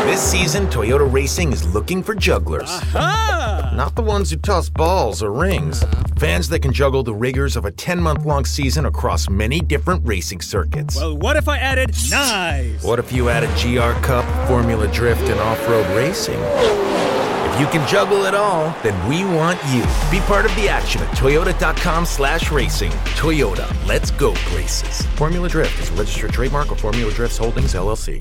This season, Toyota Racing is looking for jugglers. Aha! Not the ones who toss balls or rings. Fans that can juggle the rigors of a 10-month-long season across many different racing circuits. Well, what if I added knives? What if you added GR Cup, Formula Drift, and off-road racing? If you can juggle it all, then we want you. Be part of the action at toyota.com/racing. Toyota, let's go places. Formula Drift is a registered trademark of Formula Drifts Holdings, LLC.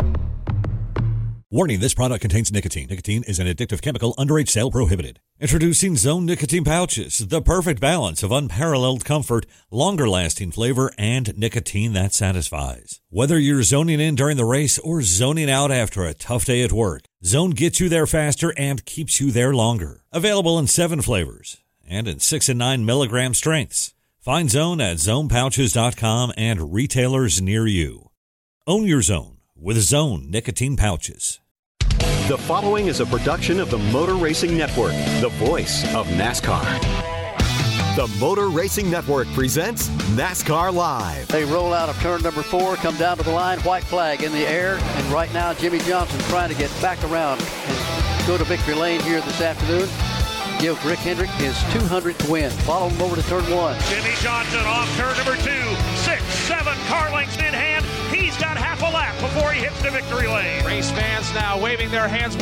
Warning, this product contains nicotine. Nicotine is an addictive chemical. Underage sale prohibited. Introducing Zone Nicotine Pouches, the perfect balance of unparalleled comfort, longer-lasting flavor, and nicotine that satisfies. Whether you're zoning in during the race or zoning out after a tough day at work, Zone gets you there faster and keeps you there longer. Available in 7 flavors and in 6 and 9 milligram strengths. Find Zone at zonepouches.com and retailers near you. Own your Zone with Zone Nicotine Pouches. The following is a production of the Motor Racing Network, the voice of NASCAR. The Motor Racing Network presents NASCAR Live. They roll out of turn number 4, come down to the line, white flag in the air, and right now Jimmie Johnson trying to get back around and go to victory lane here this afternoon. Give Rick Hendrick his 200th win. Follow him over to turn 1. Jimmie Johnson off turn number 2. 6, 7 car lengths in hand. He's got half a lap before he hits the victory lane. Race fans now waving their hats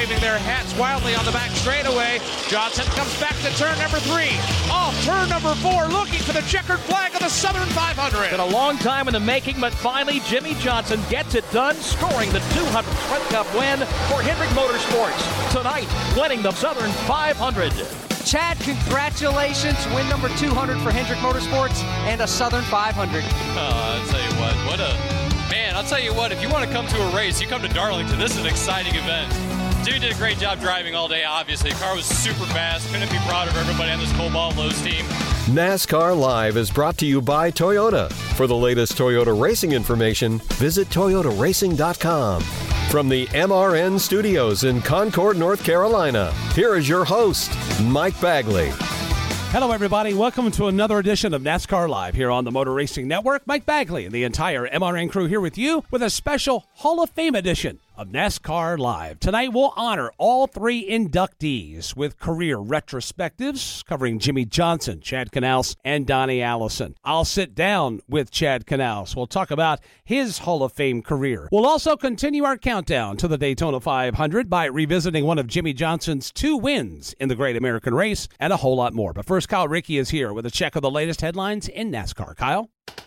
wildly on the back straightaway. Johnson comes back to turn number 3. Off turn number 4, looking for the checkered flag of the Southern 500. Been a long time in the making, but finally Jimmie Johnson gets it done, scoring the 200th Sprint Cup win for Hendrick Motorsports. Tonight, winning the Southern 500. Chad, congratulations. Win number 200 for Hendrick Motorsports and a Southern 500. I'll tell you I'll tell you what, if you want to come to a race, you come to Darlington. This is an exciting event. Dude did a great job driving all day, obviously. The car was super fast. Couldn't be prouder of everybody on this Cobalt Lowe's team. NASCAR Live is brought to you by Toyota. For the latest Toyota racing information, visit toyotaracing.com. From the MRN Studios in Concord, North Carolina, here is your host, Mike Bagley. Hello, everybody. Welcome to another edition of NASCAR Live here on the Motor Racing Network. Mike Bagley and the entire MRN crew here with you with a special Hall of Fame edition of NASCAR Live. Tonight, we'll honor all 3 inductees with career retrospectives covering Jimmie Johnson, Chad Knaus, and Donnie Allison. I'll sit down with Chad Knaus. We'll talk about his Hall of Fame career. We'll also continue our countdown to the Daytona 500 by revisiting one of Jimmie Johnson's 2 wins in the Great American Race and a whole lot more. But first, Kyle Rickey is here with a check of the latest headlines in NASCAR. Kyle?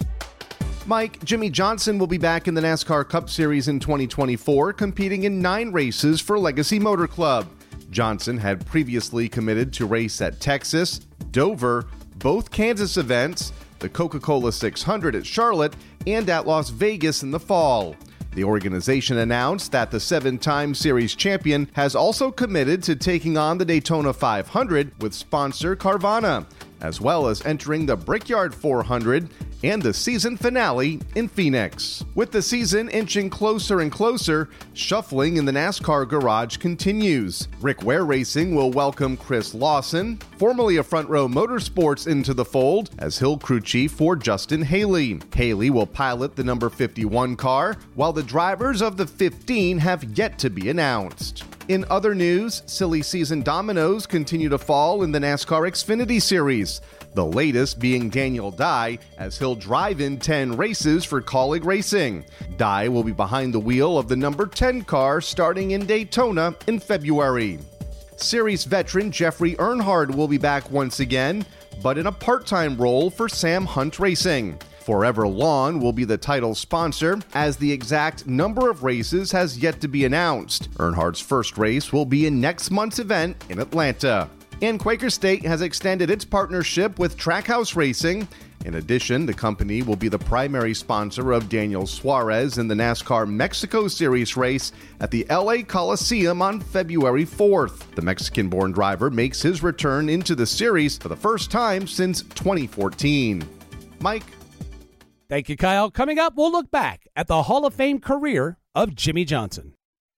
Mike, Jimmie Johnson will be back in the NASCAR Cup Series in 2024, competing in 9 races for Legacy Motor Club. Johnson had previously committed to race at Texas, Dover, both Kansas events, the Coca-Cola 600 at Charlotte, and at Las Vegas in the fall. The organization announced that the 7-time series champion has also committed to taking on the Daytona 500 with sponsor Carvana, as well as entering the Brickyard 400 and the season finale in Phoenix. With the season inching closer and closer, shuffling in the NASCAR garage continues. Rick Ware Racing will welcome Chris Lawson, formerly of Front Row Motorsports, into the fold as Hill crew chief for Justin Haley. Haley will pilot the number 51 car, while the drivers of the 15 have yet to be announced. In other news, silly season dominoes continue to fall in the NASCAR Xfinity Series, the latest being Daniel Dye, as he'll drive in 10 races for Kaulig Racing. Dye will be behind the wheel of the number 10 car starting in Daytona in February. Series veteran Jeffrey Earnhardt will be back once again, but in a part-time role for Sam Hunt Racing. Forever Lawn will be the title sponsor, as the exact number of races has yet to be announced. Earnhardt's first race will be in next month's event in Atlanta. And Quaker State has extended its partnership with Trackhouse Racing. In addition, the company will be the primary sponsor of Daniel Suarez in the NASCAR Mexico Series race at the LA Coliseum on February 4th. The Mexican-born driver makes his return into the series for the first time since 2014. Mike? Thank you, Kyle. Coming up, we'll look back at the Hall of Fame career of Jimmie Johnson.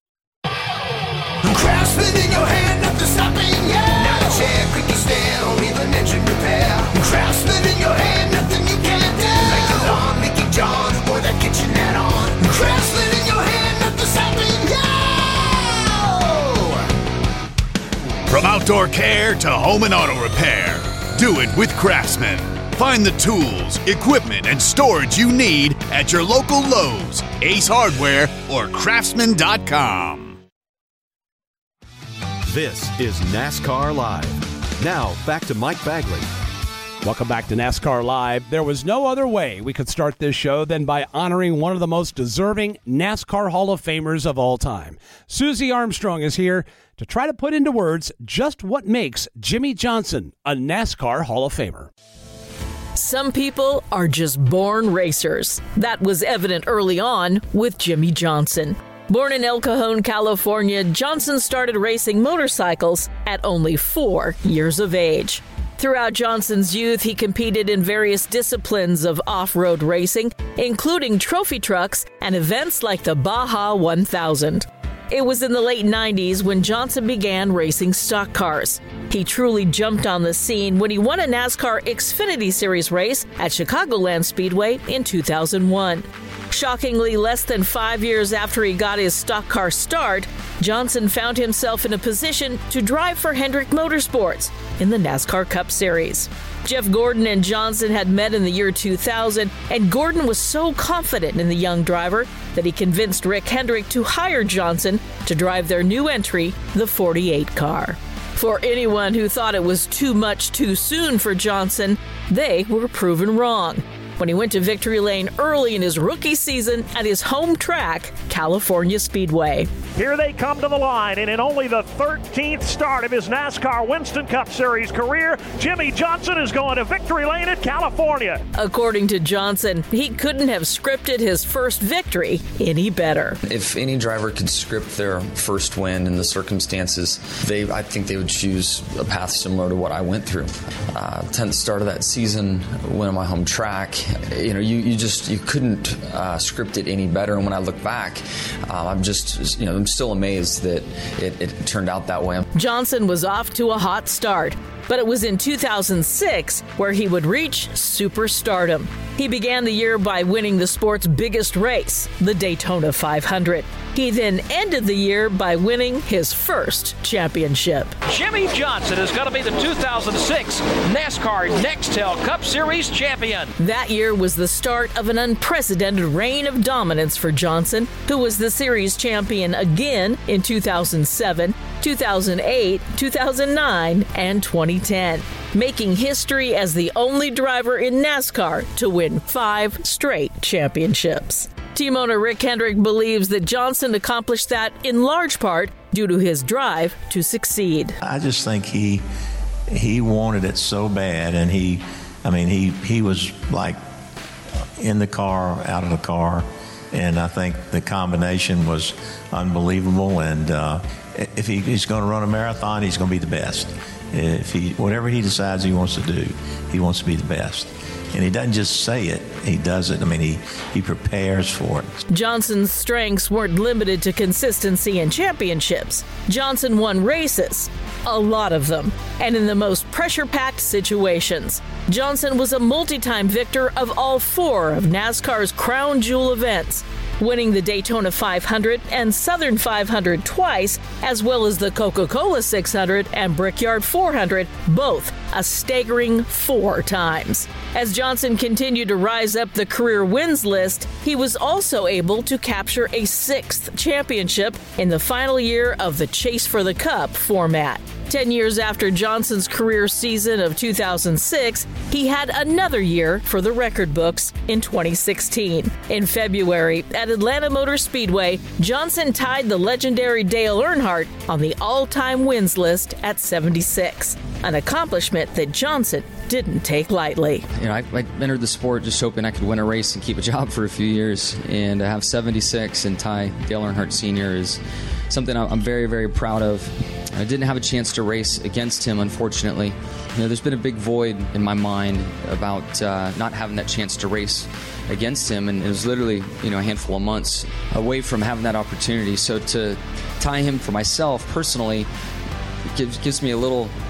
Craftsman in your hand, nothing stopping, yeah. Not a chair, quick stand, or even engine repair. Craftsman in your hand, nothing you can't do. Make the lawn, Mickey John, or that kitchenette on. Craftsman in your hand, nothing stopping, yeah. outdoor care to home and auto repair. Do it with Craftsman. Find the tools, equipment, and storage you need at your local Lowe's, Ace Hardware, or Craftsman.com. This is NASCAR Live. Now, back to Mike Bagley. Welcome back to NASCAR Live. There was no other way we could start this show than by honoring one of the most deserving NASCAR Hall of Famers of all time. Susie Armstrong is here to try to put into words just what makes Jimmie Johnson a NASCAR Hall of Famer. Some people are just born racers. That was evident early on with Jimmie Johnson. Born in El Cajon, California, Johnson started racing motorcycles at only 4 years of age. Throughout Johnson's youth, he competed in various disciplines of off-road racing, including trophy trucks and events like the Baja 1000. It was in the late 90s when Johnson began racing stock cars. He truly jumped on the scene when he won a NASCAR Xfinity Series race at Chicagoland Speedway in 2001. Shockingly, less than 5 years after he got his stock car start, Johnson found himself in a position to drive for Hendrick Motorsports in the NASCAR Cup Series. Jeff Gordon and Johnson had met in the year 2000, and Gordon was so confident in the young driver that he convinced Rick Hendrick to hire Johnson to drive their new entry, the 48 car. For anyone who thought it was too much too soon for Johnson, they were proven wrong when he went to victory lane early in his rookie season at his home track, California Speedway. Here they come to the line, and in only the 13th start of his NASCAR Winston Cup Series career, Jimmie Johnson is going to victory lane at California. According to Johnson, he couldn't have scripted his first victory any better. If any driver could script their first win in the circumstances, I think they would choose a path similar to what I went through. 10th start of that season, win on my home track. You couldn't script it any better. And when I look back, I'm still amazed that it turned out that way. Johnson was off to a hot start, but it was in 2006 where he would reach superstardom. He began the year by winning the sport's biggest race, the Daytona 500. He then ended the year by winning his first championship. Jimmie Johnson is going to be the 2006 NASCAR Nextel Cup Series champion. That year was the start of an unprecedented reign of dominance for Johnson, who was the series champion again in 2007, 2008, 2009, and 2010, making history as the only driver in NASCAR to win 5 straight championships. Team owner Rick Hendrick believes that Johnson accomplished that in large part due to his drive to succeed. I just think he wanted it so bad, and he was like in the car, out of the car, and I think the combination was unbelievable. And if he's going to run a marathon, he's going to be the best. Whatever he decides he wants to do, he wants to be the best. And he doesn't just say it, he does it. He prepares for it. Johnson's strengths weren't limited to consistency and championships. Johnson won races, a lot of them, and in the most pressure-packed situations. Johnson was a multi-time victor of all 4 of NASCAR's crown jewel events, winning the Daytona 500 and Southern 500 twice, as well as the Coca-Cola 600 and Brickyard 400, both a staggering 4 times. As Johnson continued to rise up the career wins list, he was also able to capture a 6th championship in the final year of the Chase for the Cup format. 10 years after Johnson's career season of 2006, he had another year for the record books in 2016. In February, at Atlanta Motor Speedway, Johnson tied the legendary Dale Earnhardt on the all-time wins list at 76, an accomplishment that Johnson didn't take lightly. I entered the sport just hoping I could win a race and keep a job for a few years, and to have 76 and tie Dale Earnhardt Sr. is something I'm very, very proud of. I didn't have a chance to race against him, unfortunately. There's been a big void in my mind about not having that chance to race against him, and it was literally a handful of months away from having that opportunity. So to tie him for myself personally gives me a little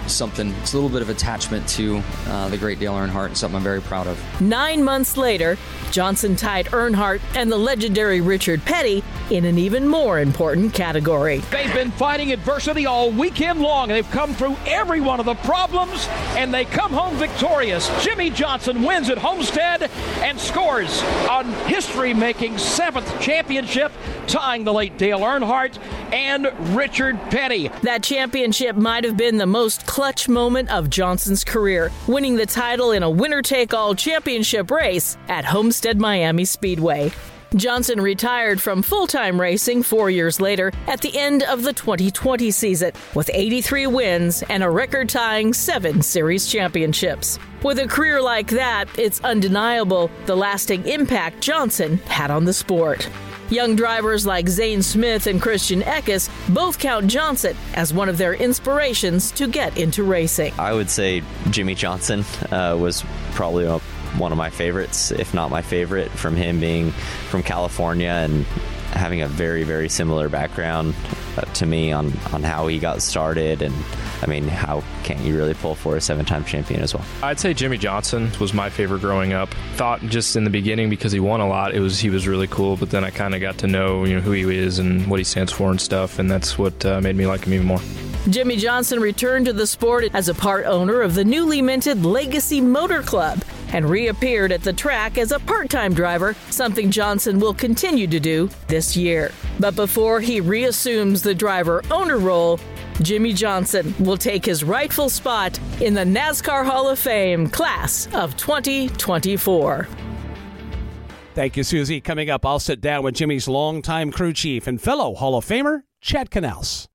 something. It's a little bit of attachment to the great Dale Earnhardt, something I'm very proud of. 9 months later, Johnson tied Earnhardt and the legendary Richard Petty in an even more important category. They've been fighting adversity all weekend long. They've come through every one of the problems, and they come home victorious. Jimmie Johnson wins at Homestead and scores a history-making 7th championship, tying the late Dale Earnhardt and Richard Petty. That championship might have been the most clutch moment of Johnson's career, winning the title in a winner-take-all championship race at Homestead Miami Speedway. Johnson retired from full-time racing 4 years later at the end of the 2020 season with 83 wins and a record-tying 7 series championships. With a career like that, it's undeniable the lasting impact Johnson had on the sport. Young drivers like Zane Smith and Christian Eckes both count Johnson as one of their inspirations to get into racing. I would say Jimmie Johnson was probably one of my favorites, if not my favorite, from him being from California and having a very, very similar background to me on how he got started. And I mean, how can't you really pull for a 7-time champion as well? I'd say Jimmie Johnson was my favorite growing up. Thought just in the beginning, because he won a lot, he was really cool. But then I kind of got to know who he is and what he stands for and stuff, and that's what made me like him even more. Jimmie Johnson returned to the sport as a part owner of the newly minted Legacy Motor Club and reappeared at the track as a part-time driver, something Johnson will continue to do this year. But before he reassumes the driver-owner role, Jimmie Johnson will take his rightful spot in the NASCAR Hall of Fame class of 2024. Thank you, Susie. Coming up, I'll sit down with Jimmy's longtime crew chief and fellow Hall of Famer, Chad Knaus.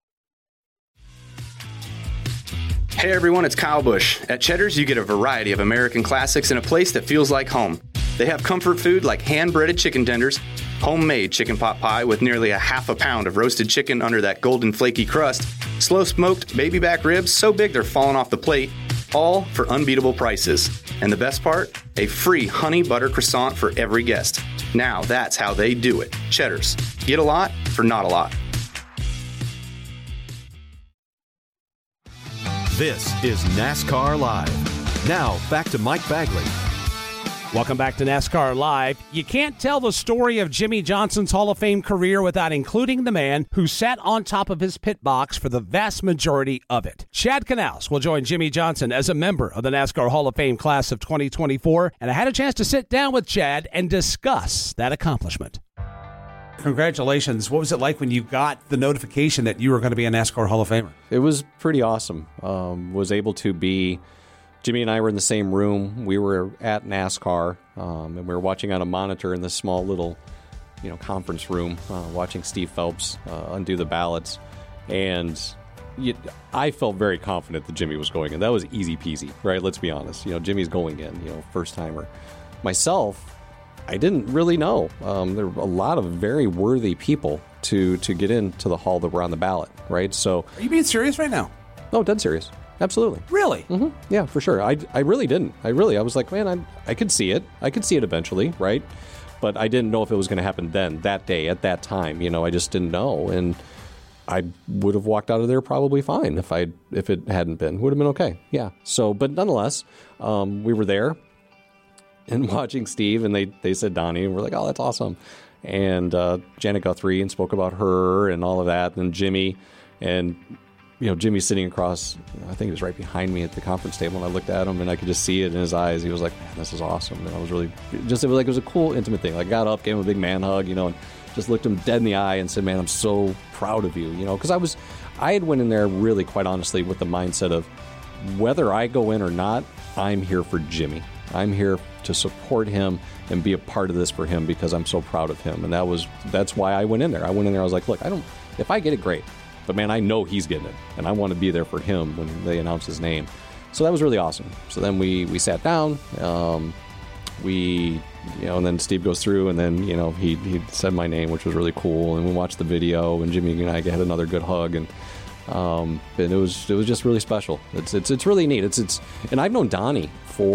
Hey everyone, it's Kyle Busch. At Cheddar's, you get a variety of American classics in a place that feels like home. They have comfort food like hand-breaded chicken tenders, homemade chicken pot pie with nearly a half a pound of roasted chicken under that golden flaky crust, slow-smoked baby back ribs so big they're falling off the plate, all for unbeatable prices. And the best part? A free honey butter croissant for every guest. Now that's how they do it. Cheddar's. Get a lot for not a lot. This is NASCAR Live. Now, back to Mike Bagley. Welcome back to NASCAR Live. You can't tell the story of Jimmie Johnson's Hall of Fame career without including the man who sat on top of his pit box for the vast majority of it. Chad Knaus will join Jimmie Johnson as a member of the NASCAR Hall of Fame class of 2024, and I had a chance to sit down with Chad and discuss that accomplishment. Congratulations. What was it like when you got the notification that you were going to be a NASCAR Hall of Famer? It was pretty awesome. Was able to be... Jimmy and I were in the same room. We were at NASCAR, and we were watching on a monitor in this small little, conference room, watching Steve Phelps undo the ballots. And I felt very confident that Jimmy was going in. That was easy peasy, right? Let's be honest. Jimmy's going in, first timer. Myself, I didn't really know. There were a lot of very worthy people to get into the hall that were on the ballot, right? So, are you being serious right now? No, dead serious. Absolutely. Really? Mm-hmm. Yeah, for sure. I really didn't. I was like, man, I could see it. I could see it eventually, right? But I didn't know if it was going to happen then, that day, at that time. I just didn't know. And I would have walked out of there probably fine if it hadn't been. Would have been okay. Yeah. So, but nonetheless, we were there and watching Steve, and they said Donnie, and we're like, oh, that's awesome. And Janet Guthrie, and spoke about her and all of that, and Jimmy, and Jimmy's sitting across, I think he was right behind me at the conference table, and I looked at him and I could just see it in his eyes. He was like, man, this is awesome. And I was really, it was a cool, intimate thing. I got up, gave him a big man hug, and just looked him dead in the eye and said, man, I'm so proud of you, because I had went in there really, quite honestly, with the mindset of whether I go in or not, I'm here for Jimmy. I'm here to support him and be a part of this for him because I'm so proud of him. And that's why I went in there. I was like, look, if I get it, great. But man, I know he's getting it, and I want to be there for him when they announce his name. So that was really awesome. So then we sat down, and then Steve goes through, and then he said my name, which was really cool. And we watched the video, and Jimmy and I had another good hug, and it was just really special. It's really neat. And I've known Donnie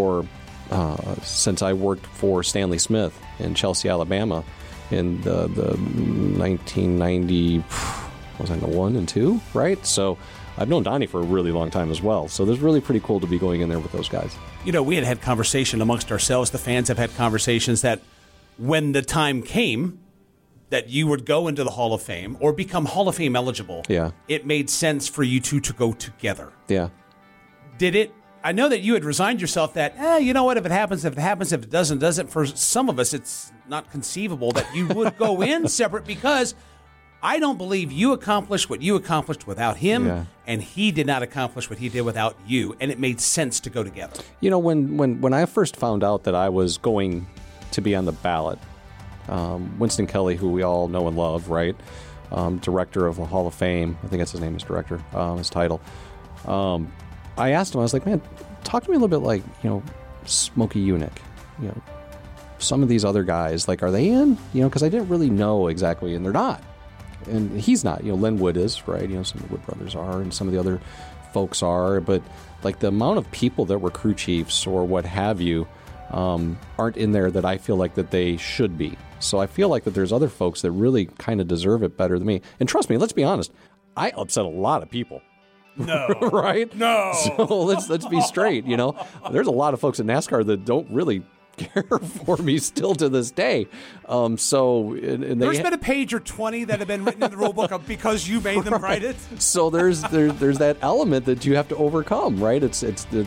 since I worked for Stanley Smith in Chelsea, Alabama, in the 1990. was I in the 1 and 2, right? So I've known Donnie for a really long time as well. So it's really pretty cool to be going in there with those guys. You know, we had conversation amongst ourselves. The fans have had conversations that when the time came that you would go into the Hall of Fame or become Hall of Fame eligible, it made sense for you two to go together. Yeah. Did it? I know that you had resigned yourself that, you know what, if it happens, if it doesn't. For some of us, it's not conceivable that you would go in separate, because I don't believe you accomplished what you accomplished without him, and he did not accomplish what he did without you, and it made sense to go together. You know, when I first found out that I was going to be on the ballot, Winston Kelly, who we all know and love, right? Director of the Hall of Fame. I think that's his name is director, his title. I asked him, I was like, man, talk to me a little bit like, Smokey Yunick, some of these other guys, like, are they in? Because I didn't really know exactly, and they're not. And he's not. Len Wood is, right? Some of the Wood brothers are, and some of the other folks are. But, like, the amount of people that were crew chiefs or what have you aren't in there that I feel like that they should be. So I feel like that there's other folks that really kind of deserve it better than me. And trust me, let's be honest, I upset a lot of people. No. Right? No. So let's be straight, There's a lot of folks in NASCAR that don't really care for me still to this day. There's been a page or 20 that have been written in the rule book because you made them write it. So there's that element that you have to overcome, right? There's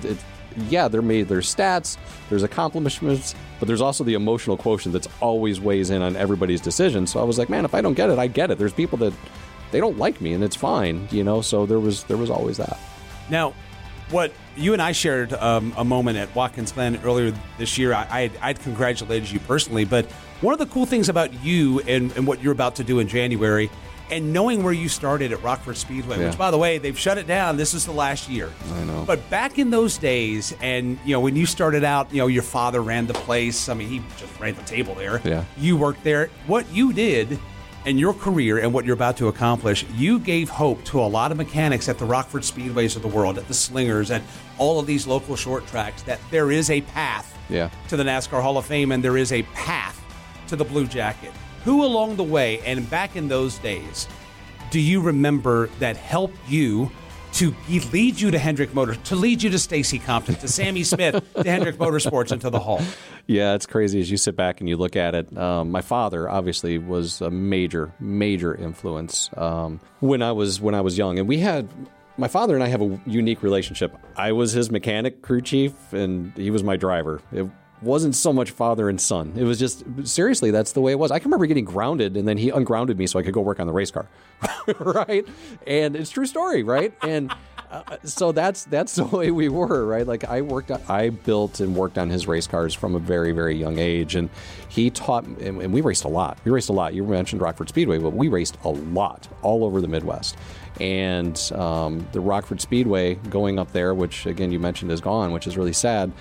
stats, there's accomplishments, but there's also the emotional quotient that's always weighs in on everybody's decision. So I was like, man, if I don't get it, I get it. There's people that they don't like me, and it's fine, So there was always that. Now, what you and I shared a moment at Watkins Glen earlier this year, I'd congratulated you personally, but one of the cool things about you and what you're about to do in January, and knowing where you started at Rockford Speedway, which, by the way, they've shut it down. This is the last year. I know. But back in those days, and, when you started out, your father ran the place. I mean, he just ran the table there. Yeah. You worked there. What you did in your career and what you're about to accomplish, you gave hope to a lot of mechanics at the Rockford Speedways of the world, at the Slingers, at all of these local short tracks, that there is a path to the NASCAR Hall of Fame, and there is a path to the Blue Jacket. Who along the way, and back in those days, do you remember that helped you to lead you to Hendrick Motors, to lead you to Stacy Compton, to Sammy Smith, to Hendrick Motorsports, and to the Hall? Yeah, it's crazy as you sit back and you look at it. My father obviously was a major influence when I was young, and my father and I have a unique relationship. I was his mechanic, crew chief, and he was my driver. It wasn't so much father and son. It was just, seriously, that's the way it was. I can remember getting grounded, and then he ungrounded me so I could go work on the race car, right? And it's a true story, right? And so that's the way we were, right? Like I built and worked on his race cars from a very, very young age, and he taught, and we raced a lot. You mentioned Rockford Speedway, but we raced a lot all over the Midwest. And the Rockford Speedway going up there, which again you mentioned is gone, which is really sad.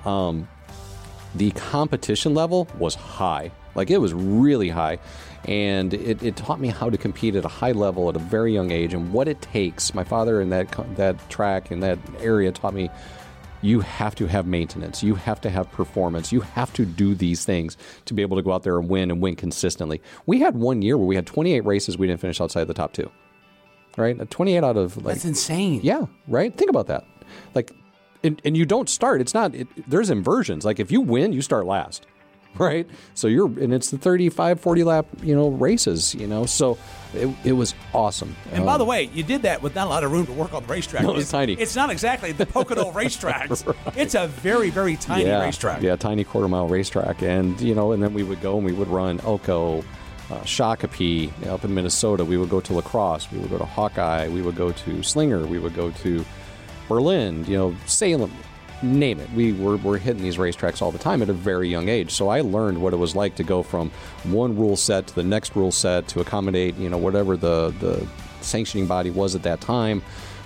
The competition level was high. Like, it was really high. And it taught me how to compete at a high level at a very young age and what it takes. My father in that track, in that area, taught me you have to have maintenance. You have to have performance. You have to do these things to be able to go out there and win consistently. We had one year where we had 28 races we didn't finish outside the top 2. Right? 28 out of... That's insane. Yeah, right? Think about that. Like... And you don't start. It's not. There's inversions. Like, if you win, you start last, right? So it's the 35, 40 lap, races, So it was awesome. And by the way, you did that with not a lot of room to work on the racetrack. No, it's tiny. It's not exactly the Pocono racetracks. Right. It's a very, very tiny racetrack. Yeah, tiny quarter-mile racetrack, and and then we would go and we would run Elko, Shakopee up in Minnesota. We would go to La Crosse. We would go to Hawkeye. We would go to Slinger. We would go to Berlin, Salem, name it. We're hitting these racetracks all the time at a very young age. So I learned what it was like to go from one rule set to the next rule set to accommodate, whatever the sanctioning body was at that time.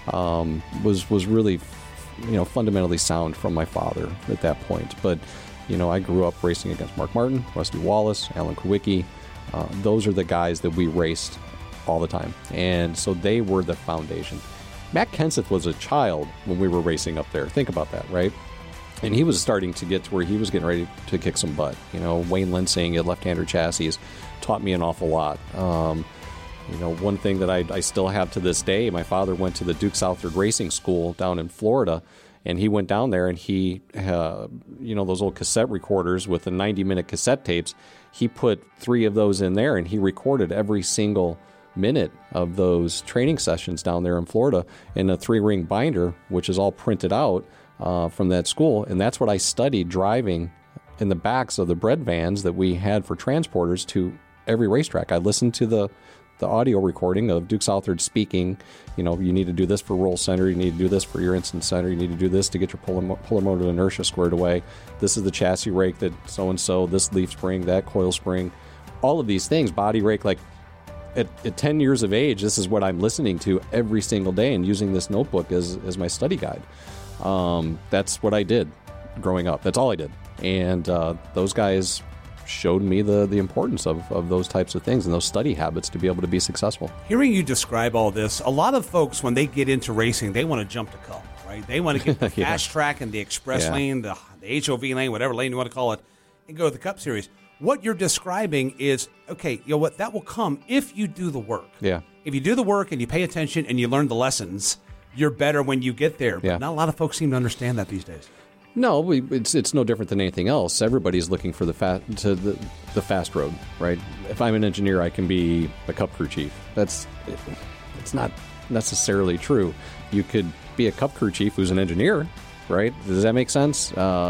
Was really, fundamentally sound from my father at that point. But, I grew up racing against Mark Martin, Rusty Wallace, Alan Kowicki. Those are the guys that we raced all the time. And so they were the foundation. Matt Kenseth was a child when we were racing up there. Think about that, right? And he was starting to get to where he was getting ready to kick some butt. Wayne Linsing at left-hander chassis taught me an awful lot. One thing that I still have to this day, my father went to the Duke Southard Racing School down in Florida, and he went down there and he, those old cassette recorders with the 90-minute cassette tapes, he put 3 of those in there, and he recorded every single minute of those training sessions down there in Florida in a 3-ring binder, which is all printed out from that school. And that's what I studied driving in the backs of the bread vans that we had for transporters to every racetrack. I listened to the audio recording of Duke Southard speaking, you need to do this for roll center, you need to do this for your instant center, you need to do this to get your puller motor inertia squared away, this is the chassis rake that so-and-so, this leaf spring, that coil spring, all of these things, body rake, like at 10 years of age, this is what I'm listening to every single day and using this notebook as my study guide. That's what I did growing up. That's all I did. And those guys showed me the importance of those types of things and those study habits to be able to be successful. Hearing you describe all this, a lot of folks, when they get into racing, they want to jump the cup, right? They want to get the fast track and the express lane, the HOV lane, whatever lane you want to call it, and go to the Cup Series. What you're describing is, okay, you know what, that will come if you do the work. Yeah. If you do the work and you pay attention and you learn the lessons, you're better when you get there. But not a lot of folks seem to understand that these days. No, it's no different than anything else. Everybody's looking for the fast road, right? If I'm an engineer, I can be a Cup crew chief. It's not necessarily true. You could be a Cup crew chief who's an engineer, right? Does that make sense?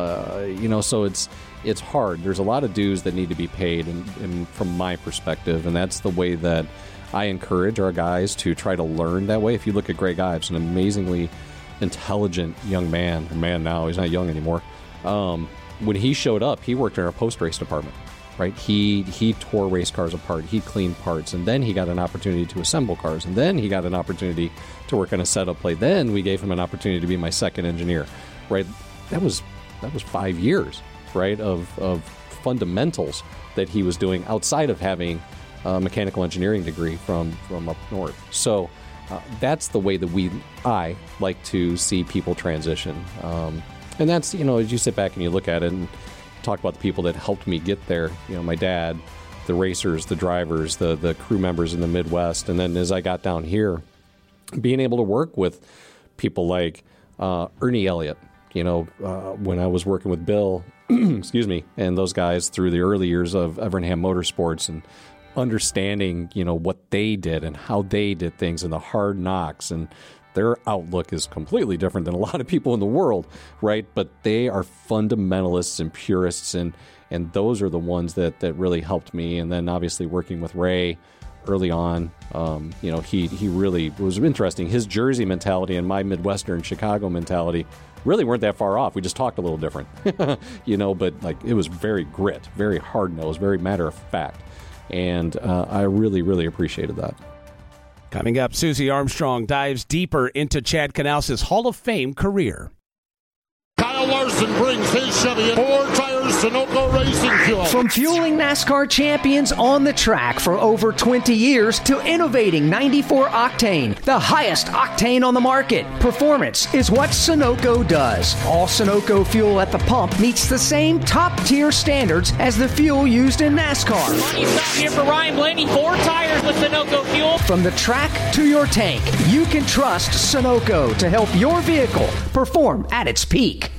So it's hard. There's a lot of dues that need to be paid, and from my perspective, and that's the way that I encourage our guys to try to learn that way. If you look at Greg Ives, an amazingly intelligent young man now, he's not young anymore. When he showed up, he worked in our post-race department, right? He tore race cars apart, he cleaned parts, and then he got an opportunity to assemble cars, and then he got an opportunity to work on a setup plate. Then we gave him an opportunity to be my second engineer, right? That was 5 years, right, of fundamentals that he was doing outside of having a mechanical engineering degree from up north. So that's the way that I like to see people transition. And that's, as you sit back and you look at it and talk about the people that helped me get there, my dad, the racers, the drivers, the crew members in the Midwest. And then as I got down here, being able to work with people like Ernie Elliott, when I was working with Bill, excuse me, and those guys through the early years of Evernham Motorsports, and understanding, what they did and how they did things and the hard knocks, and their outlook is completely different than a lot of people in the world, right? But they are fundamentalists and purists, and those are the ones that really helped me. And then obviously working with Ray early on, he really was interesting. His Jersey mentality and my Midwestern Chicago mentality really weren't that far off. We just talked a little different, but it was very grit, very hard-nosed, very matter-of-fact. And I really, really appreciated that. Coming up, Susie Armstrong dives deeper into Chad Knaus' Hall of Fame career. Kyle Larson brings his Chevy in 4 tires Sunoco Racing Fuel. From fueling NASCAR champions on the track for over 20 years to innovating 94 octane, the highest octane on the market, performance is what Sunoco does. All Sunoco fuel at the pump meets the same top-tier standards as the fuel used in NASCAR. Money stop here for Ryan Blaney. 4 tires with Sunoco fuel. From the track to your tank, you can trust Sunoco to help your vehicle perform at its peak.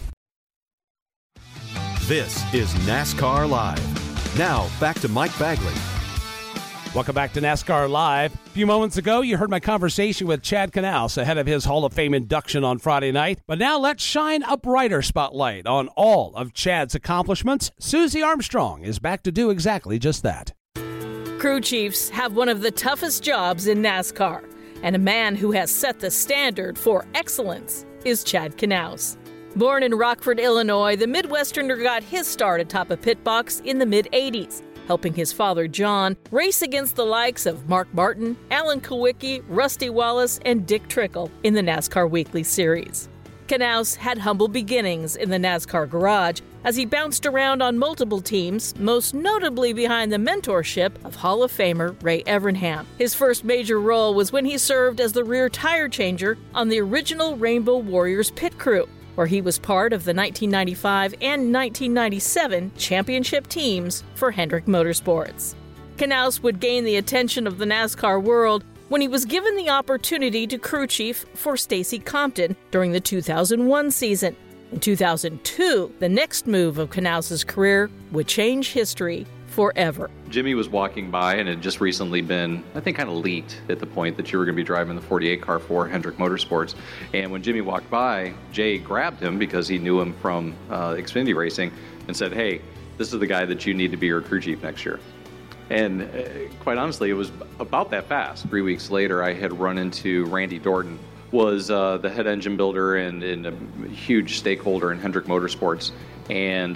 This is NASCAR Live. Now, back to Mike Bagley. Welcome back to NASCAR Live. A few moments ago, you heard my conversation with Chad Knaus ahead of his Hall of Fame induction on Friday night. But now let's shine a brighter spotlight on all of Chad's accomplishments. Susie Armstrong is back to do exactly just that. Crew chiefs have one of the toughest jobs in NASCAR, and a man who has set the standard for excellence is Chad Knaus. Born in Rockford, Illinois, the Midwesterner got his start atop a pit box in the mid-'80s, helping his father, John, race against the likes of Mark Martin, Alan Kulwicki, Rusty Wallace, and Dick Trickle in the NASCAR Weekly Series. Knaus had humble beginnings in the NASCAR garage as he bounced around on multiple teams, most notably behind the mentorship of Hall of Famer Ray Evernham. His first major role was when he served as the rear tire changer on the original Rainbow Warriors pit crew, where he was part of the 1995 and 1997 championship teams for Hendrick Motorsports. Knaus would gain the attention of the NASCAR world when he was given the opportunity to crew chief for Stacey Compton during the 2001 season. In 2002, the next move of Knaus's career would change history forever. Jimmy was walking by and had just recently been, I think, kind of leaked at the point that you were going to be driving the 48 car for Hendrick Motorsports. And when Jimmy walked by, Jay grabbed him because he knew him from Xfinity Racing and said, "Hey, this is the guy that you need to be your crew chief next year." And quite honestly, it was about that fast. 3 weeks later, I had run into Randy Dorton, was the head engine builder and a huge stakeholder in Hendrick Motorsports. And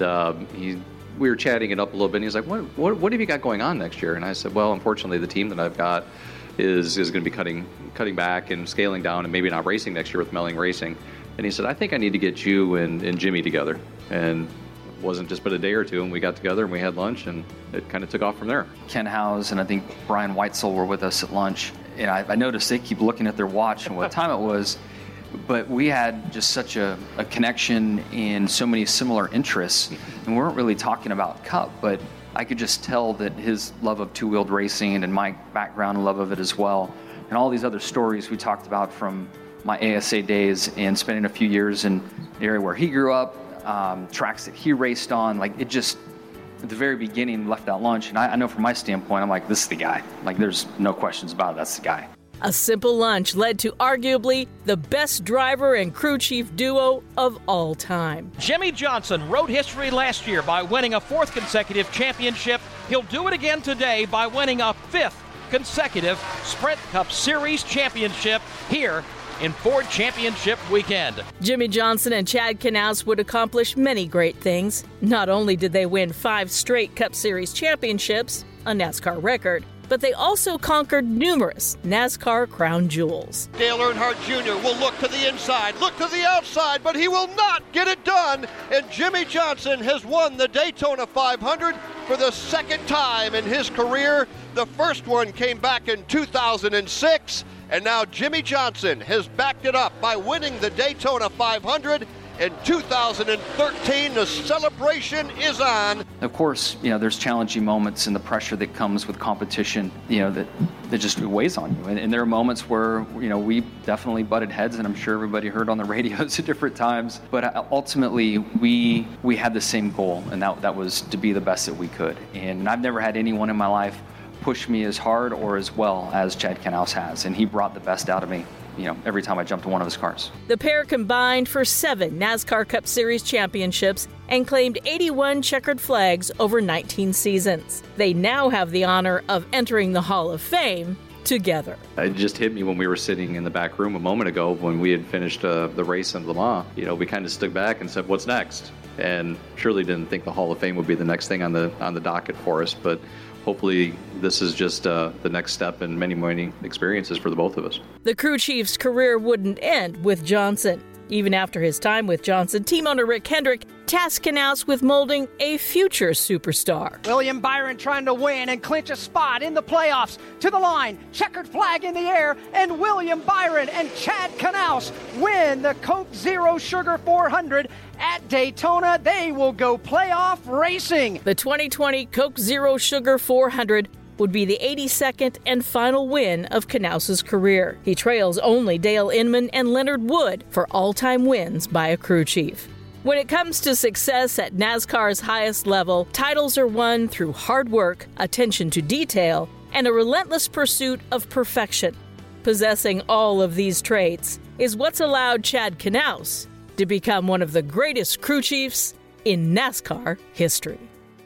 we were chatting it up a little bit, and he's like, what have you got going on next year? And I said, well, unfortunately, the team that I've got is going to be cutting back and scaling down and maybe not racing next year with Melling Racing. And he said, I think I need to get you and Jimmy together. And it wasn't just but a day or two, and we got together and we had lunch, and it kind of took off from there. Ken Howes and I think Brian Weitzel were with us at lunch, and I noticed they keep looking at their watch and what time it was. But we had just such a connection in so many similar interests, and we weren't really talking about Cup, but I could just tell that his love of two-wheeled racing and my background and love of it as well, and all these other stories we talked about from my ASA days and spending a few years in the area where he grew up, tracks that he raced on, like it just, at the very beginning, left out lunch, and I know from my standpoint, I'm like, this is the guy. Like, there's no questions about it, that's the guy. A simple lunch led to arguably the best driver and crew chief duo of all time. Jimmy Johnson wrote history last year by winning a 4th consecutive championship. He'll do it again today by winning a 5th consecutive Sprint Cup Series championship here in Ford Championship Weekend. Jimmy Johnson and Chad Knaus would accomplish many great things. Not only did they win 5 straight Cup Series championships, a NASCAR record, but they also conquered numerous NASCAR crown jewels. Dale Earnhardt Jr. will look to the inside, look to the outside, but he will not get it done. And Jimmy Johnson has won the Daytona 500 for the 2nd time in his career. The first one came back in 2006, and now Jimmy Johnson has backed it up by winning the Daytona 500. In 2013, the celebration is on. Of course, there's challenging moments and the pressure that comes with competition, that just weighs on you. And there are moments where, we definitely butted heads, and I'm sure everybody heard on the radios at different times. But ultimately, we had the same goal, and that was to be the best that we could. And I've never had anyone in my life push me as hard or as well as Chad Knaus has, and he brought the best out of me. Every time I jumped in one of his cars. The pair combined for 7 NASCAR Cup Series championships and claimed 81 checkered flags over 19 seasons. They now have the honor of entering the Hall of Fame together. It just hit me when we were sitting in the back room a moment ago when we had finished the race in Le Mans. We kind of stood back and said, what's next? And surely didn't think the Hall of Fame would be the next thing on the docket for us, but hopefully this is just the next step in many, many experiences for the both of us. The crew chief's career wouldn't end with Johnson. Even after his time with Johnson, team owner Rick Hendrick tasked Knaus with molding a future superstar. William Byron trying to win and clinch a spot in the playoffs. To the line, checkered flag in the air, and William Byron and Chad Knaus win the Coke Zero Sugar 400 at Daytona. They will go playoff racing. The 2020 Coke Zero Sugar 400 would be the 82nd and final win of Knaus's career. He trails only Dale Inman and Leonard Wood for all-time wins by a crew chief. When it comes to success at NASCAR's highest level, titles are won through hard work, attention to detail, and a relentless pursuit of perfection. Possessing all of these traits is what's allowed Chad Knaus to become one of the greatest crew chiefs in NASCAR history.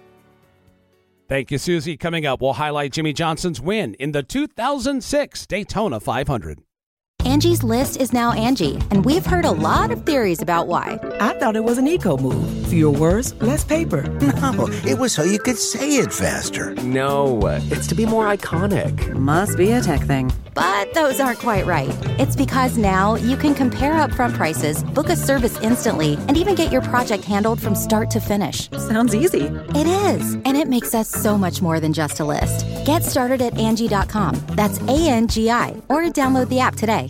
Thank you, Susie. Coming up, we'll highlight Jimmy Johnson's win in the 2006 Daytona 500. Angie's List is now Angie, and we've heard a lot of theories about why. I thought it was an eco move. Fewer words, less paper. No, it was so you could say it faster. No, it's to be more iconic. Must be a tech thing. But those aren't quite right. It's because now you can compare upfront prices, book a service instantly, and even get your project handled from start to finish. Sounds easy. It is, and it makes us so much more than just a list. Get started at Angie.com. That's ANGI, or download the app today.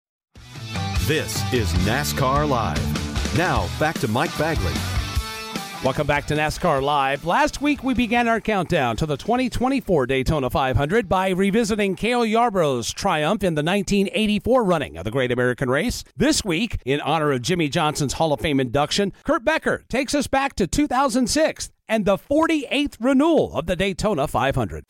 This is NASCAR Live. Now, back to Mike Bagley. Welcome back to NASCAR Live. Last week, we began our countdown to the 2024 Daytona 500 by revisiting Cale Yarborough's triumph in the 1984 running of the Great American Race. This week, in honor of Jimmie Johnson's Hall of Fame induction, Kurt Becker takes us back to 2006 and the 48th renewal of the Daytona 500.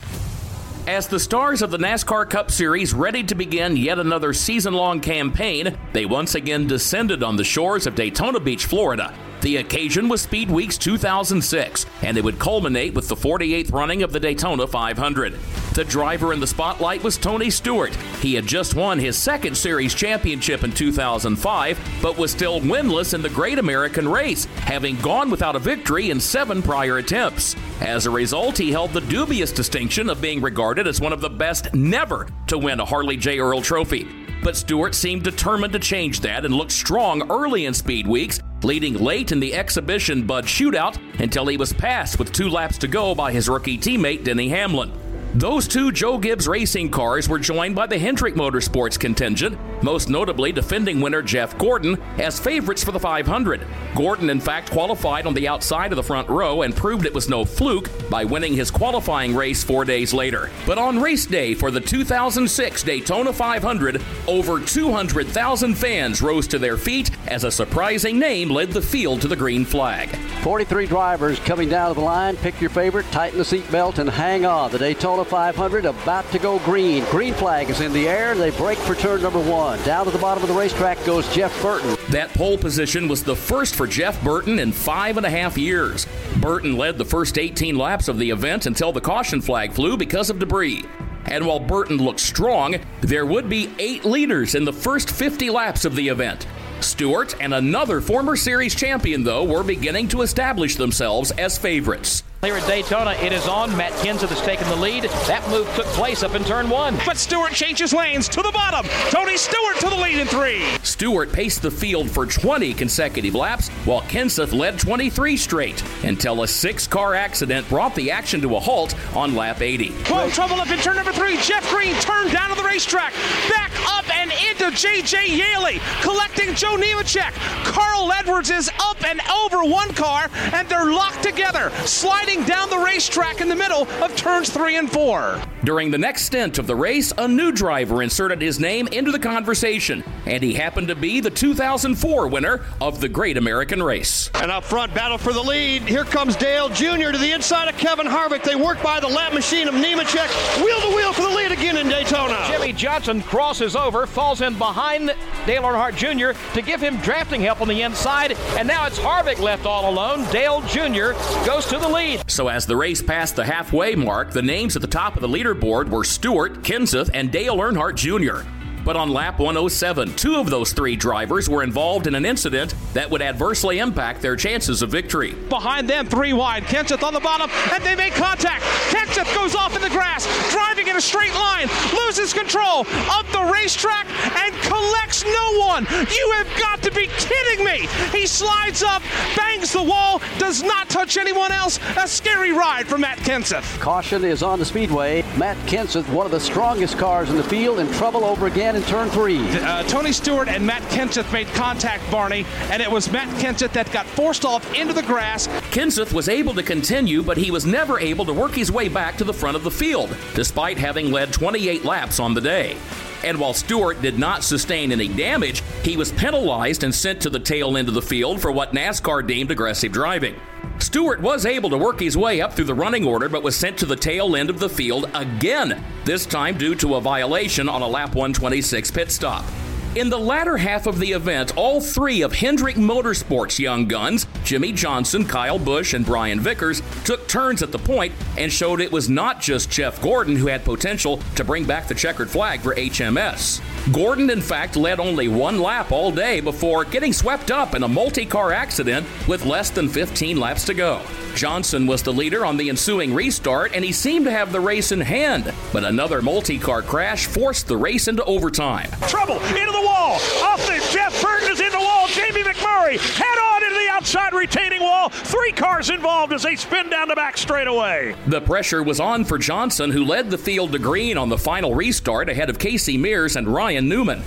As the stars of the NASCAR Cup Series readied to begin yet another season-long campaign, they once again descended on the shores of Daytona Beach, Florida. The occasion was Speed Weeks 2006, and it would culminate with the 48th running of the Daytona 500. The driver in the spotlight was Tony Stewart. He had just won his second series championship in 2005, but was still winless in the Great American Race, having gone without a victory in 7 prior attempts. As a result, he held the dubious distinction of being regarded as one of the best never to win a Harley J. Earl Trophy. But Stewart seemed determined to change that and looked strong early in Speed Weeks, leading late in the exhibition Bud Shootout until he was passed with 2 laps to go by his rookie teammate Denny Hamlin. Those 2 Joe Gibbs racing cars were joined by the Hendrick Motorsports contingent, most notably defending winner Jeff Gordon, as favorites for the 500. Gordon, in fact, qualified on the outside of the front row and proved it was no fluke by winning his qualifying race 4 days later. But on race day for the 2006 Daytona 500, over 200,000 fans rose to their feet as a surprising name led the field to the green flag. 43 drivers coming down to the line. Pick your favorite, tighten the seatbelt, and hang on. The Daytona 500 about to go green. Green flag is in the air. They break for turn number 1. Down to the bottom of the racetrack goes Jeff Burton. That pole position was the first for Jeff Burton in 5.5 years. Burton led the first 18 laps of the event until the caution flag flew because of debris. And while Burton looked strong, there would be 8 leaders in the first 50 laps of the event. Stewart and another former series champion, though, were beginning to establish themselves as favorites. Here at Daytona, it is on. Matt Kenseth has taken the lead. That move took place up in turn 1. But Stewart changes lanes to the bottom. Tony Stewart to the lead in 3. Stewart paced the field for 20 consecutive laps, while Kenseth led 23 straight, until a 6-car accident brought the action to a halt on lap 80. Well, trouble up in turn number 3. Jeff Green turned down to the racetrack. Back up and into J.J. Yaley, collecting Joe Nemechek. Carl Edwards is up and over 1 car, and they're locked together, sliding down the racetrack in the middle of turns 3 and 4. During the next stint of the race, a new driver inserted his name into the conversation, and he happened to be the 2004 winner of the Great American Race. And up front, battle for the lead. Here comes Dale Jr. to the inside of Kevin Harvick. They work by the lap machine of Nemechek, wheel to wheel for the lead again in Daytona. Jimmie Johnson crosses over, falls in behind Dale Earnhardt Jr. to give him drafting help on the inside, and now it's Harvick left all alone. Dale Jr. goes to the lead. So as the race passed the halfway mark, the names at the top of the leaderboard were Stewart, Kenseth, and Dale Earnhardt Jr. But on lap 107, 2 of those 3 drivers were involved in an incident that would adversely impact their chances of victory. Behind them, 3 wide. Kenseth on the bottom, and they make contact. Kenseth goes off in the grass, driving in a straight line, loses control up the racetrack, and collects no one. You have got to be kidding me. He slides up, bangs the wall, does not touch anyone else. A scary ride for Matt Kenseth. Caution is on the speedway. Matt Kenseth, one of the strongest cars in the field, in trouble over again in turn 3. Tony Stewart and Matt Kenseth made contact, Barney, and it was Matt Kenseth that got forced off into the grass. Kenseth was able to continue, but he was never able to work his way back to the front of the field, despite having led 28 laps on the day. And while Stewart did not sustain any damage, he was penalized and sent to the tail end of the field for what NASCAR deemed aggressive driving. Stewart was able to work his way up through the running order, but was sent to the tail end of the field again, this time due to a violation on a lap 126 pit stop. In the latter half of the event, all 3 of Hendrick Motorsports' young guns, Jimmie Johnson, Kyle Busch, and Brian Vickers, took turns at the point and showed it was not just Jeff Gordon who had potential to bring back the checkered flag for HMS. Gordon, in fact, led only 1 lap all day before getting swept up in a multi-car accident with less than 15 laps to go. Johnson was the leader on the ensuing restart, and he seemed to have the race in hand, but another multi-car crash forced the race into overtime. Trouble into the wall. Off the Jeff Burton is in the wall. Jamie McMurray head on into the outside retaining wall. 3 cars involved as they spin down the back straightaway. The pressure was on for Johnson, who led the field to green on the final restart ahead of Casey Mears and Ryan Newman.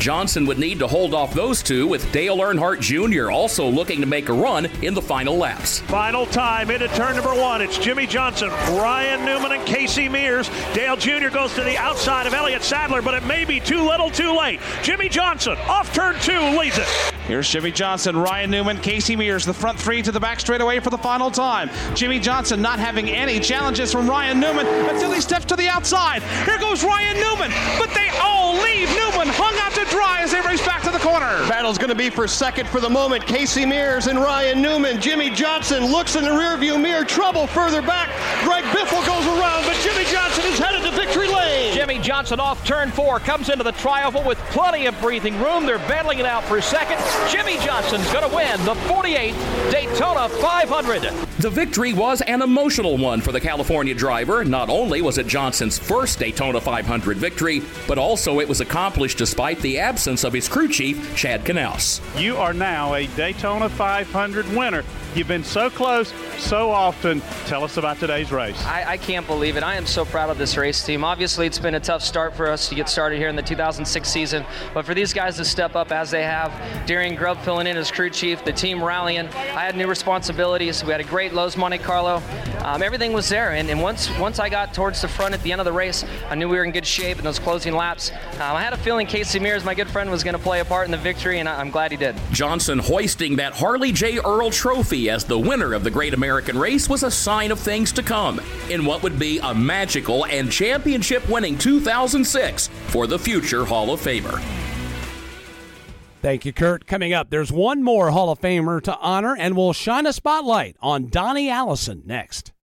Johnson would need to hold off those two, with Dale Earnhardt Jr. also looking to make a run in the final laps. Final time into turn number 1. It's Jimmie Johnson, Ryan Newman, and Casey Mears. Dale Jr. goes to the outside of Elliott Sadler, but it may be too little too late. Jimmie Johnson off turn 2 leads it. Here's Jimmie Johnson, Ryan Newman, Casey Mears, the front three to the back straightaway for the final time. Jimmie Johnson not having any challenges from Ryan Newman until he steps to the outside. Here goes Ryan Newman, but they all leave Newman hung out to dry as they race back to the corner. Battle's going to be for second for the moment. Casey Mears and Ryan Newman. Jimmie Johnson looks in the rearview mirror. Trouble further back. Greg Biffle goes around, but Jimmie Johnson is headed to victory lane. Jimmie Johnson off turn 4 comes into the tri-oval with plenty of breathing room. They're battling it out for second. Jimmie Johnson's going to win the 48th Daytona 500. The victory was an emotional one for the California driver. Not only was it Johnson's first Daytona 500 victory, but also it was accomplished despite the absence of his crew chief, Chad Knaus. You are now a Daytona 500 winner. You've been so close, so often. Tell us about today's race. I can't believe it. I am so proud of this race team. Obviously, it's been a tough start for us to get started here in the 2006 season, but for these guys to step up as they have, Darian Grubb filling in as crew chief, the team rallying. I had new responsibilities. We had a great Lowe's Monte Carlo. Everything was there, and once I got towards the front at the end of the race, I knew we were in good shape in those closing laps. I had a feeling Casey Mears, my good friend, was going to play a part in the victory, and I'm glad he did. Johnson hoisting that Harley J. Earl trophy as the winner of the Great American Race was a sign of things to come in what would be a magical and championship-winning 2006 for the future Hall of Famer. Thank you, Kurt. Coming up, there's one more Hall of Famer to honor, and we'll shine a spotlight on Donnie Allison next.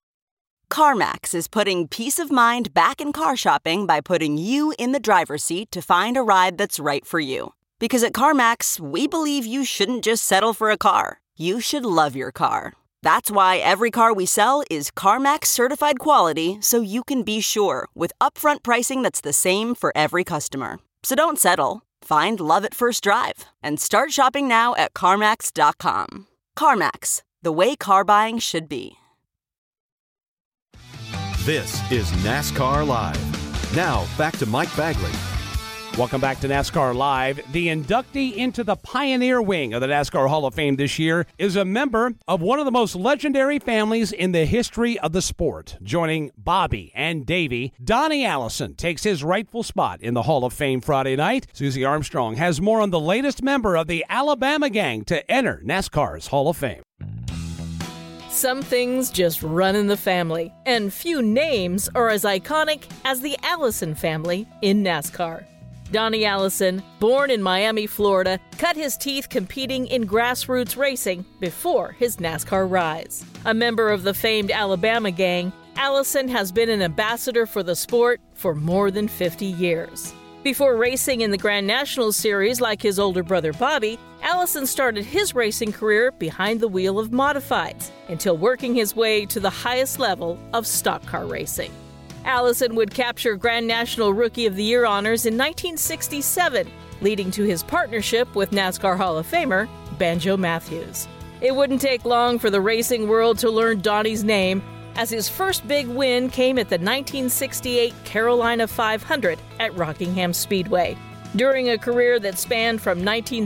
CarMax is putting peace of mind back in car shopping by putting you in the driver's seat to find a ride that's right for you. Because at CarMax, we believe you shouldn't just settle for a car. You should love your car. That's why every car we sell is CarMax certified quality, so you can be sure with upfront pricing that's the same for every customer. So don't settle. Find love at first drive and start shopping now at CarMax.com. CarMax, the way car buying should be. This is NASCAR Live. Now, back to Mike Bagley. Welcome back to NASCAR Live. The inductee into the Pioneer Wing of the NASCAR Hall of Fame this year is a member of one of the most legendary families in the history of the sport. Joining Bobby and Davey, Donnie Allison takes his rightful spot in the Hall of Fame Friday night. Susie Armstrong has more on the latest member of the Alabama gang to enter NASCAR's Hall of Fame. Some things just run in the family, and few names are as iconic as the Allison family in NASCAR. Donnie Allison, born in Miami, Florida, cut his teeth competing in grassroots racing before his NASCAR rise. A member of the famed Alabama gang, Allison has been an ambassador for the sport for more than 50 years. Before racing in the Grand National Series like his older brother Bobby, Allison started his racing career behind the wheel of modifieds until working his way to the highest level of stock car racing. Allison would capture Grand National Rookie of the Year honors in 1967, leading to his partnership with NASCAR Hall of Famer Banjo Matthews. It wouldn't take long for the racing world to learn Donnie's name, as his first big win came at the 1968 Carolina 500 at Rockingham Speedway. During a career that spanned from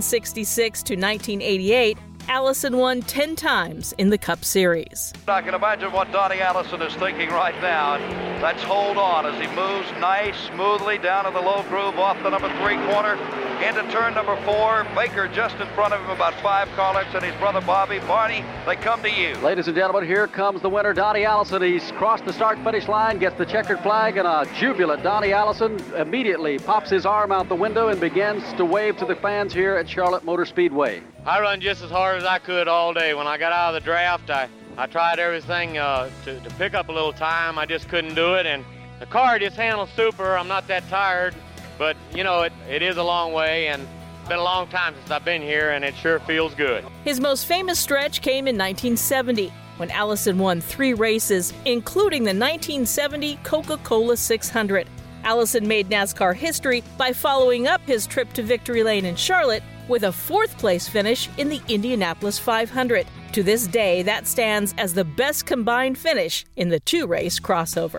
1966 to 1988, Allison won 10 times in the Cup Series. I can imagine what Donnie Allison is thinking right now. Let's hold on as he moves nice, smoothly down to the low groove off the number 3 corner into turn number 4. Baker just in front of him, about 5 car lengths, and his brother Bobby. Barney, they come to you. Ladies and gentlemen, here comes the winner, Donnie Allison. He's crossed the start-finish line, gets the checkered flag, and a jubilant Donnie Allison immediately pops his arm out the window and begins to wave to the fans here at Charlotte Motor Speedway. I run just as hard as I could all day. When I got out of the draft, I tried everything to pick up a little time. I just couldn't do it, and the car just handles super. I'm not that tired, but, you know, it is a long way, and it's been a long time since I've been here, and it sure feels good. His most famous stretch came in 1970, when Allison won 3 races, including the 1970 Coca-Cola 600. Allison made NASCAR history by following up his trip to Victory Lane in Charlotte with a 4th-place finish in the Indianapolis 500. To this day, that stands as the best combined finish in the 2-race crossover.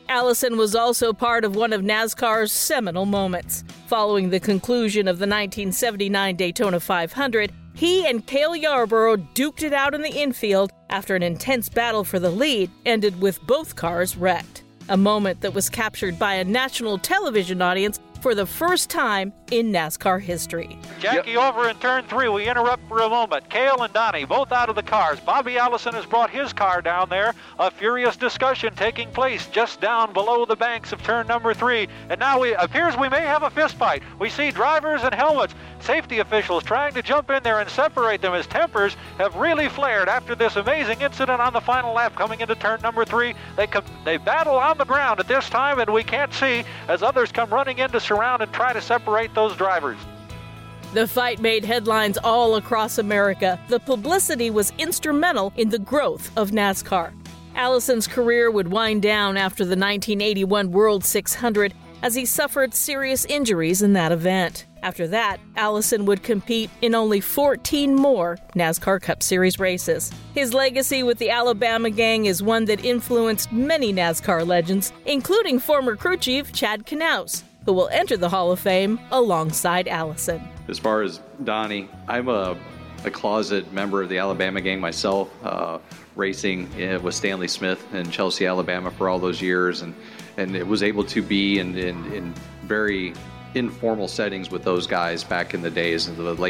Allison was also part of one of NASCAR's seminal moments. Following the conclusion of the 1979 Daytona 500, he and Cale Yarborough duked it out in the infield after an intense battle for the lead ended with both cars wrecked. A moment that was captured by a national television audience for the first time in NASCAR history. Jackie over in turn 3. We interrupt for a moment. Cale and Donnie both out of the cars. Bobby Allison has brought his car down there. A furious discussion taking place just down below the banks of turn number 3. And now it appears we may have a fist fight. We see drivers and helmets. Safety officials trying to jump in there and separate them as tempers have really flared after this amazing incident on the final lap coming into turn number 3. They battle on the ground at this time, and we can't see as others come running in to surround and try to separate those drivers. The fight made headlines all across America. The publicity was instrumental in the growth of NASCAR. Allison's career would wind down after the 1981 World 600 as he suffered serious injuries in that event. After that, Allison would compete in only 14 more NASCAR Cup Series races. His legacy with the Alabama gang is one that influenced many NASCAR legends, including former crew chief Chad Knaus, who will enter the Hall of Fame alongside Allison. As far as Donnie, I'm a closet member of the Alabama gang myself, racing with Stanley Smith in Chelsea, Alabama for all those years, and it was able to be in very informal settings with those guys back in the days, in the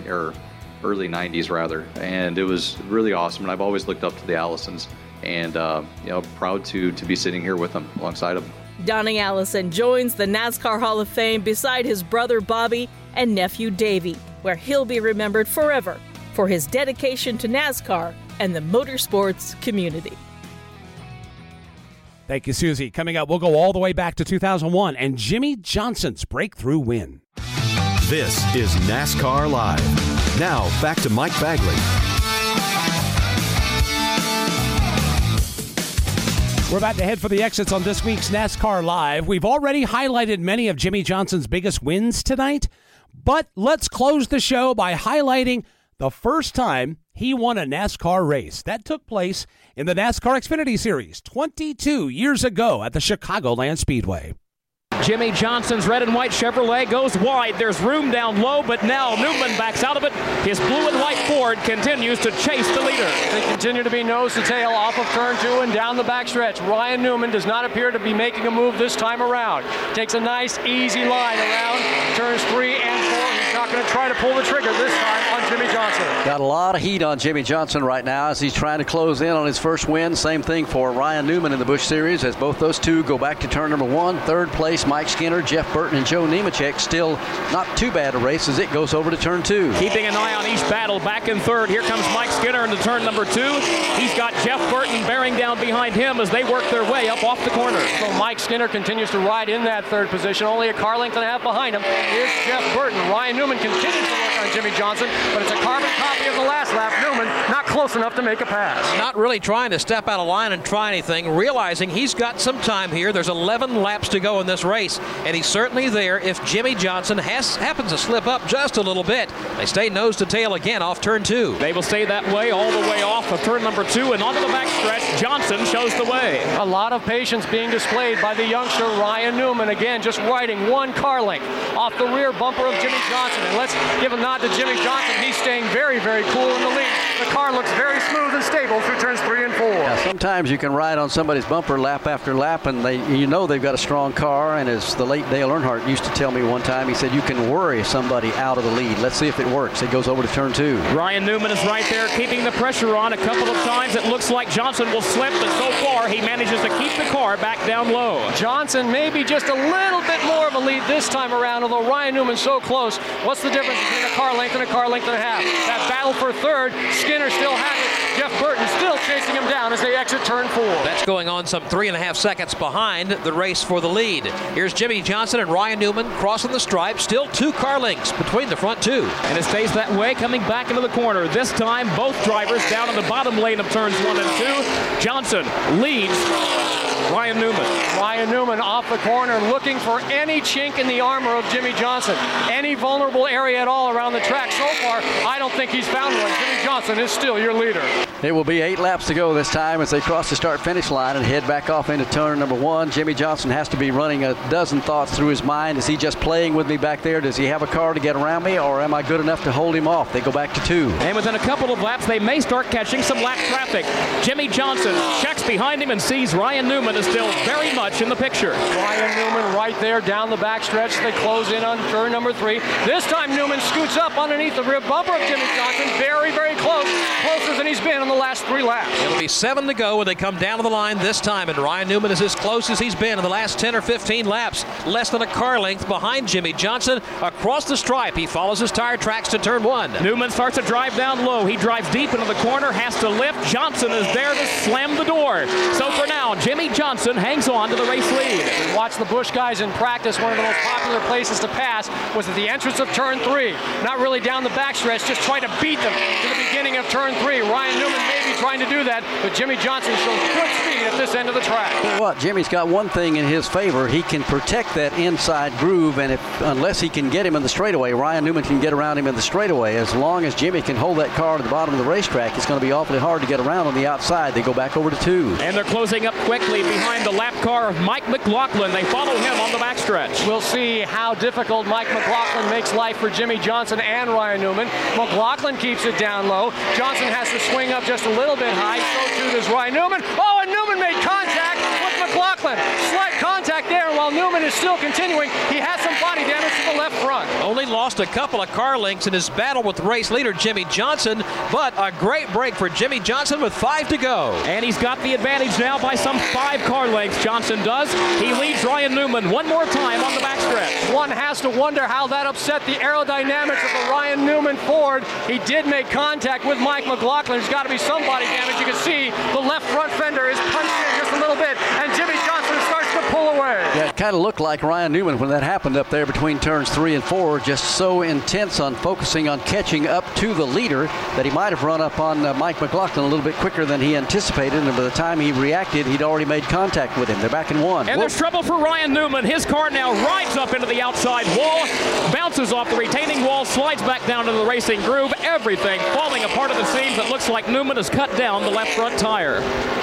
early 90s rather, and it was really awesome. And I've always looked up to the Allisons, and proud to be sitting here with them alongside them. Donnie Allison joins the NASCAR Hall of Fame beside his brother Bobby and nephew Davey, where he'll be remembered forever for his dedication to NASCAR and the motorsports community. Thank you, Susie. Coming up, we'll go all the way back to 2001 and Jimmie Johnson's breakthrough win. This is NASCAR Live. Now, back to Mike Bagley. We're about to head for the exits on this week's NASCAR Live. We've already highlighted many of Jimmie Johnson's biggest wins tonight, but let's close the show by highlighting the first time he won a NASCAR race. That took place in the NASCAR Xfinity Series 22 years ago at the Chicagoland Speedway. Jimmie Johnson's red and white Chevrolet goes wide. There's room down low, but now Newman backs out of it. His blue and white Ford continues to chase the leader. They continue to be nose to tail off of turn 2 and down the backstretch. Ryan Newman does not appear to be making a move this time around. Takes a nice, easy line around turns 3 and 4. He's not going to try to pull the trigger this time on Jimmie Johnson. Got a lot of heat on Jimmie Johnson right now as he's trying to close in on his first win. Same thing for Ryan Newman in the Busch Series as both those two go back to turn number 1. Third place, Mike Skinner, Jeff Burton, and Joe Nemechek. Still not too bad a race as it goes over to turn 2. Keeping an eye on each battle. Back in third. Here comes Mike Skinner into turn number 2. He's got Jeff Burton bearing down behind him as they work their way up off the corner. So Mike Skinner continues to ride in that third position. Only a car length and a half behind him is Jeff Burton. Ryan Newman continues to work on Jimmie Johnson, but it's a carbon copy of the last lap. Newman not close enough to make a pass. Not really trying to step out of line and try anything, realizing he's got some time here. There's 11 laps to go in this race, and he's certainly there if Jimmie Johnson happens to slip up just a little bit. They stay nose to tail again off turn 2. They will stay that way all the way off of turn number 2 and onto the backstretch. Johnson shows the way. A lot of patience being displayed by the youngster Ryan Newman. Again, just riding one car length off the rear bumper of Jimmie Johnson. And let's give a nod to Jimmie Johnson. He's staying very, very cool in the lead. The car looks very smooth and stable through turns 3 and 4. Yeah, sometimes you can ride on somebody's bumper lap after lap, and they've got a strong car. And as the late Dale Earnhardt used to tell me one time, he said you can worry somebody out of the lead. Let's see if it works. It goes over to turn 2. Ryan Newman is right there, keeping the pressure on. A couple of times it looks like Johnson will slip, but so far he manages to keep the car back down low. Johnson maybe just a little bit more of a lead this time around, although Ryan Newman's so close. What's the difference between a car length and a car length and a half? That battle for third, Skinner still has it. Jeff Burton still chasing him down as they exit turn 4. That's going on some 3.5 seconds behind the race for the lead. Here's Jimmie Johnson and Ryan Newman crossing the stripe. Still 2 car lengths between the front 2. And it stays that way coming back into the corner. This time both drivers down in the bottom lane of turns 1 and 2. Johnson leads. Ryan Newman. Ryan Newman off the corner looking for any chink in the armor of Jimmie Johnson. Any vulnerable area at all around the track. So far, I don't think he's found one. Jimmie Johnson is still your leader. It will be 8 laps to go this time as they cross the start-finish line and head back off into turn number 1. Jimmie Johnson has to be running a dozen thoughts through his mind. Is he just playing with me back there? Does he have a car to get around me, or am I good enough to hold him off? They go back to 2. And within a couple of laps, they may start catching some lap traffic. Jimmie Johnson checks behind him and sees Ryan Newman is still very much in the picture. Ryan Newman right there down the backstretch. They close in on turn number 3. This time Newman scoots up underneath the rear bumper of Jimmie Johnson. Very, very close. Closer than he's been in the last 3 laps. It'll be 7 to go when they come down to the line this time, and Ryan Newman is as close as he's been in the last 10 or 15 laps. Less than a car length behind Jimmie Johnson. Across the stripe, he follows his tire tracks to turn 1. Newman starts to drive down low. He drives deep into the corner, has to lift. Johnson is there to slam the door. So for now, Jimmie Johnson hangs on to the race lead. We watched the Busch guys in practice. One of the most popular places to pass was at the entrance of turn 3. Not really down the backstretch, just try to beat them to the beginning of turn 3. Ryan Newman may be trying to do that, but Jimmie Johnson shows good speed at this end of the track. Tell you what, Jimmy's got one thing in his favor. He can protect that inside groove, and unless he can get him in the straightaway, Ryan Newman can get around him in the straightaway. As long as Jimmie can hold that car to the bottom of the racetrack, it's going to be awfully hard to get around on the outside. They go back over to 2. And they're closing up quickly behind the lap car of Mike McLaughlin. They follow him on the backstretch. We'll see how difficult Mike McLaughlin makes life for Jimmie Johnson and Ryan Newman. McLaughlin keeps it down low. Johnson has to swing up just a little bit high. So too does Ryan Newman. Oh, and Newman made contact with McLaughlin. Slight contact there, and while Newman is still continuing, he has some body damage to the left front. Only lost a couple of car lengths in his battle with race leader Jimmie Johnson, but a great break for Jimmie Johnson with 5 to go. And he's got the advantage now by some 5 car lengths. Johnson does. He leads Ryan Newman one more time on the backstretch. One has to wonder how that upset the aerodynamics of the Ryan Newman Ford. He did make contact with Mike McLaughlin. There's got to be some body damage. You can see the left front fender is punched in just a little bit, and Jimmie Johnson starts to pull away. Yeah, it kind of looked like Ryan Newman when that happened up there between turns 3 and 4, just so intense on focusing on catching up to the leader that he might have run up on Mike McLaughlin a little bit quicker than he anticipated, and by the time he reacted, he'd already made contact with him. They're back in 1. And there's trouble for Ryan Newman. His car now rides up into the outside wall, bounces off the retaining wall, slides back down into the racing groove. Everything falling apart at the seams. It looks like Newman has cut down the left front tire.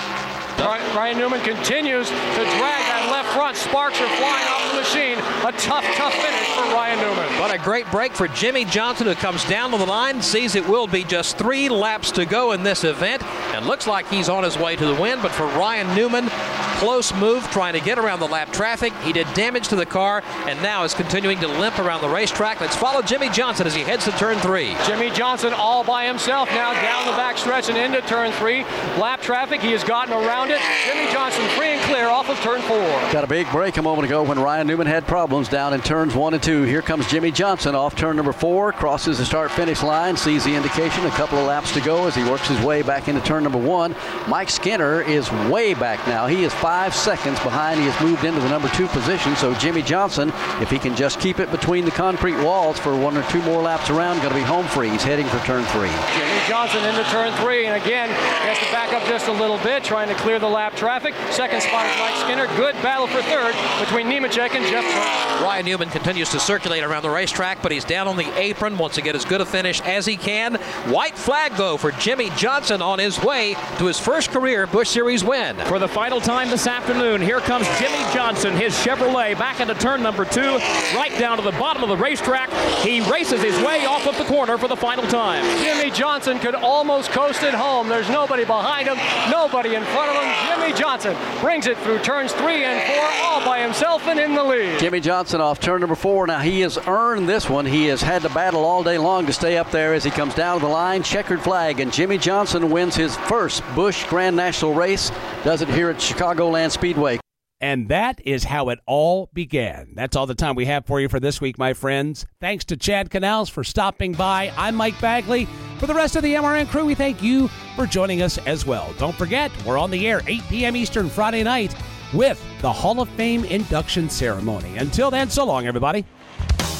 Ryan Newman continues to drag that left front. Sparks are flying off the machine. A tough finish for Ryan Newman. But a great break for Jimmie Johnson, who comes down to the line, sees it will be just 3 laps to go in this event, and looks like he's on his way to the win. But for Ryan Newman, close move trying to get around the lap traffic. He did damage to the car and now is continuing to limp around the racetrack. Let's follow Jimmie Johnson as he heads to turn 3. Jimmie Johnson all by himself now down the backstretch and into turn 3. Lap traffic, he has gotten around it. Jimmie Johnson free and clear off of turn 4. Got a big break a moment ago when Ryan Newman had problems down in turns 1 and 2. Here comes Jimmie Johnson off turn number 4, crosses the start-finish line, sees the indication, a couple of laps to go as he works his way back into turn number 1. Mike Skinner is way back now. He is 5 seconds behind. He has moved into the number 2 position, so Jimmie Johnson, if he can just keep it between the concrete walls for 1 or 2 more laps around, going to be home free. He's heading for turn 3. Jimmie Johnson into turn 3, and again, he has to back up just a little bit, trying to clear the lap traffic. Second spot is Mike Skinner. Good battle for third between Nemechek and Jeff Burton. Ryan Newman continues to circulate around the racetrack, but he's down on the apron, wants to get as good a finish as he can. White flag, though, for Jimmie Johnson on his way to his first career Busch Series win. For the final time this afternoon, here comes Jimmie Johnson, his Chevrolet, back into turn number 2, right down to the bottom of the racetrack. He races his way off of the corner for the final time. Jimmie Johnson could almost coast it home. There's nobody behind him, nobody in front of him. Jimmie Johnson brings it through turns 3 and 4 all by himself and in the lead. Jimmie Johnson off turn number 4. Now he has earned this one. He has had to battle all day long to stay up there as he comes down to the line. Checkered flag, and Jimmie Johnson wins his first Busch Grand National race. Does it here at Chicagoland Speedway. And that is how it all began. That's all the time we have for you for this week, my friends. Thanks to Chad Canals for stopping by. I'm Mike Bagley. For the rest of the MRN crew, we thank you for joining us as well. Don't forget, we're on the air 8 p.m. Eastern Friday night with the Hall of Fame induction ceremony. Until then, so long, everybody.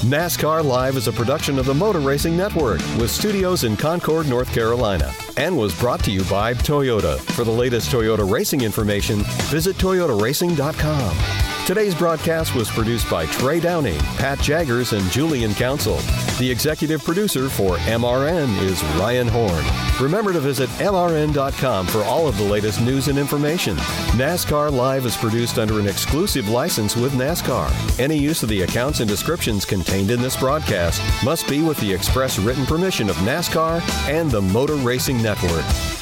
NASCAR Live is a production of the Motor Racing Network with studios in Concord, North Carolina, and was brought to you by Toyota. For the latest Toyota racing information, visit toyotaracing.com. Today's broadcast was produced by Trey Downing, Pat Jaggers, and Julian Council. The executive producer for MRN is Ryan Horn. Remember to visit MRN.com for all of the latest news and information. NASCAR Live is produced under an exclusive license with NASCAR. Any use of the accounts and descriptions contained in this broadcast must be with the express written permission of NASCAR and the Motor Racing Network.